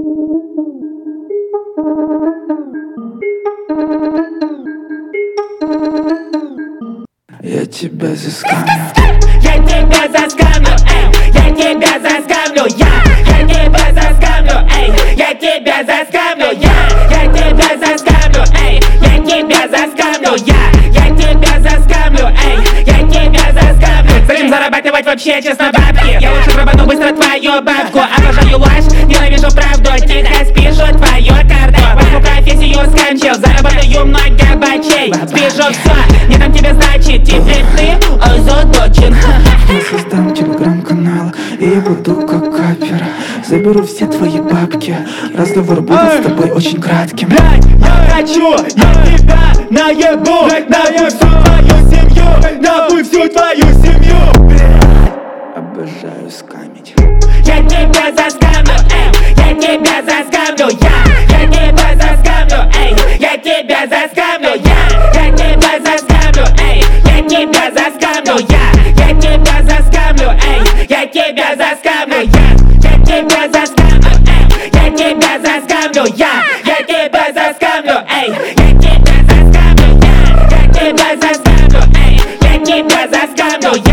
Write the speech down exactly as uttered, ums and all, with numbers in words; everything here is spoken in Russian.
Я тебя заскамлю. Я тебя заскамлю, эй, я тебя заскамлю, я, я тебя заскамлю, эй, я тебя заскамлю, я, я тебя заскамлю, эй, я тебя заскамлю, я, я тебя заскамлю, эй, я тебя заскамлю. Зачем зарабатывать вообще честно бабки? Я лучше грабану быстро твою бабку. Обожаю ложь, ненавижу правду, тихо спешу твою карту. Возьму профессию сканчил, заработаю много бачей. Спешу все, не дам тебе значит, теперь ты озадачен. Я создам телеграм-канал и буду как капера. Заберу все твои бабки, разговор будет с тобой очень кратким. Блядь, я хочу, я тебя наебу, нахуй всю твою семью, нахуй всю твою семью. Обожаю скамить. Я тебя заскамлю, эй, я тебя заскамлю, я, я тебя заскамлю, эй, я тебя заскамлю, я, я тебя заскамлю, эй, я тебя заскамлю, я, я тебя заскамлю, эй, я тебя заскамлю, я, я тебя заскамлю, эй, я тебя заскамлю, я, я тебя заскамлю, эй, я тебя заскамлю, я, я тебя заскамлю, эй, я тебя заскамлю,